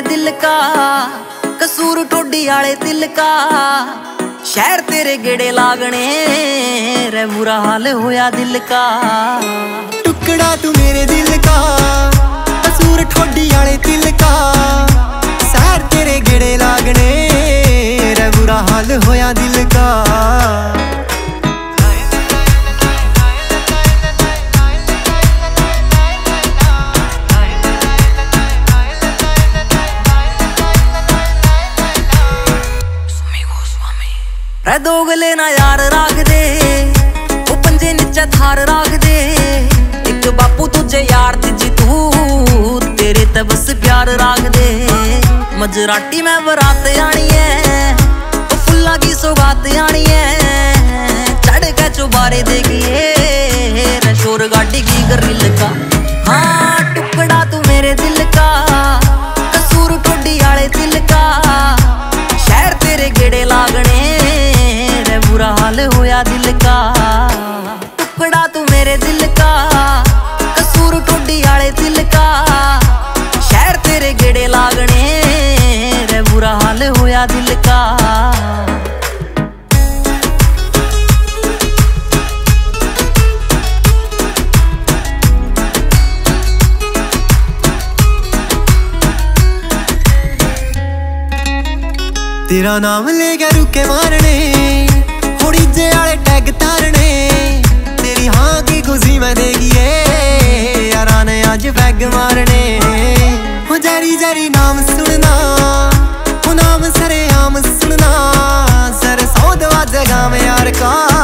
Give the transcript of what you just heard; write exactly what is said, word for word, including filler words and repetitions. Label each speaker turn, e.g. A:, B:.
A: दिल का, कसूर ठोडी आले दिल का। शहर तेरे गेड़े लागने रे बुरा हाल होया दिल का।
B: टुकड़ा तू मेरे दिल का, कसूर ठोडी आले दिल का। शहर तेरे गेड़े लागने रे बुरा हाल होया दिल का।
A: रे दोगले ना यार राख दे, वो पंजे नीचे थार राख दे। एक बापू तुझे यार तीजी तू, तेरे ते बस प्यार राख दे। मजराटी में बरात आनी है, वो फुल्ला की सौगात आनी है। चढ़ के चुबारे देगिए रे शोर गाड़ी की गरिल का। हाँ टुकड़ा तू मेरे दिल का, कसूर ठोडी आले दिल का। शहर तेरे गेड़े लागने बुरा हाल होया दिल का। टुकड़ा तू मेरे दिल का, कसूर ठोडी आले दिल का। शहर तेरे गेड़े लागने रे बुरा हाल होया दिल का।
B: तेरा नाम ले गया रुके मारने, डीजे आले टैग तारने। तेरी हाँ की खुशी मैं देगी यारा ने आज बैग मारने। हो जरी जरी नाम सुनना, हो नाम सरे आम सुनना। सर सौ दवा जगह में यार का।